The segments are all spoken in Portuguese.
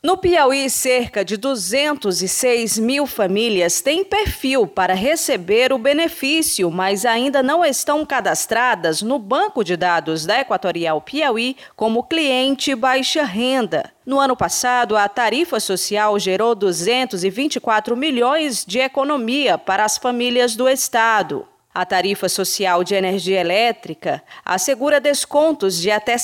No Piauí, cerca de 206 mil famílias têm perfil para receber o benefício, mas ainda não estão cadastradas no banco de dados da Equatorial Piauí como cliente baixa renda. No ano passado, a tarifa social gerou 224 milhões de economia para as famílias do estado. A tarifa social de energia elétrica assegura descontos de até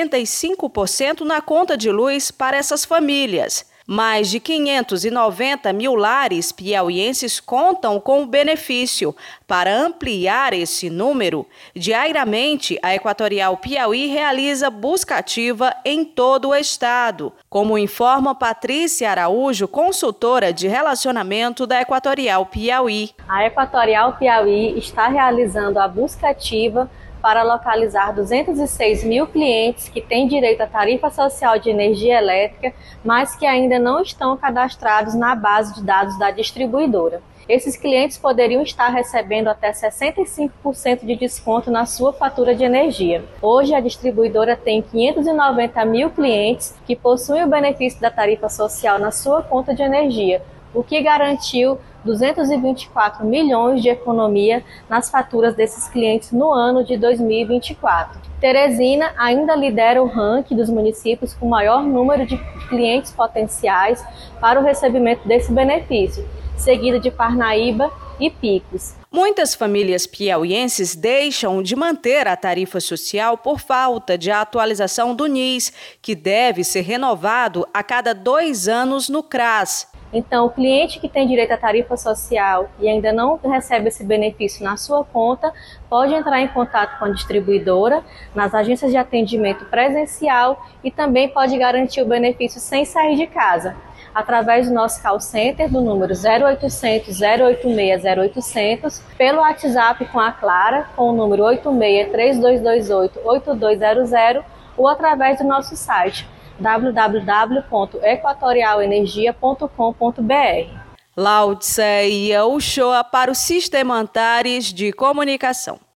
65% na conta de luz para essas famílias. Mais de 590 mil lares piauienses contam com o benefício. Para ampliar esse número, diariamente a Equatorial Piauí realiza busca ativa em todo o estado, como informa Patrícia Araújo, consultora de relacionamento da Equatorial Piauí. A Equatorial Piauí está realizando a busca ativa para localizar 206 mil clientes que têm direito à tarifa social de energia elétrica, mas que ainda não estão cadastrados na base de dados da distribuidora. Esses clientes poderiam estar recebendo até 65% de desconto na sua fatura de energia. Hoje, a distribuidora tem 590 mil clientes que possuem o benefício da tarifa social na sua conta de energia, o que garantiu 224 milhões de economia nas faturas desses clientes no ano de 2024. Teresina ainda lidera o ranking dos municípios com maior número de clientes potenciais para o recebimento desse benefício, seguido de Parnaíba e Picos. Muitas famílias piauienses deixam de manter a tarifa social por falta de atualização do NIS, que deve ser renovado a cada 2 anos no CRAS. Então, o cliente que tem direito à tarifa social e ainda não recebe esse benefício na sua conta, pode entrar em contato com a distribuidora, nas agências de atendimento presencial e também pode garantir o benefício sem sair de casa, através do nosso call center do número 0800 086 0800, pelo WhatsApp com a Clara, com o número 86 3228 8200 ou através do nosso site www.equatorialenergia.com.br. Laudsa Uchoa para o Sistema Antares de Comunicação.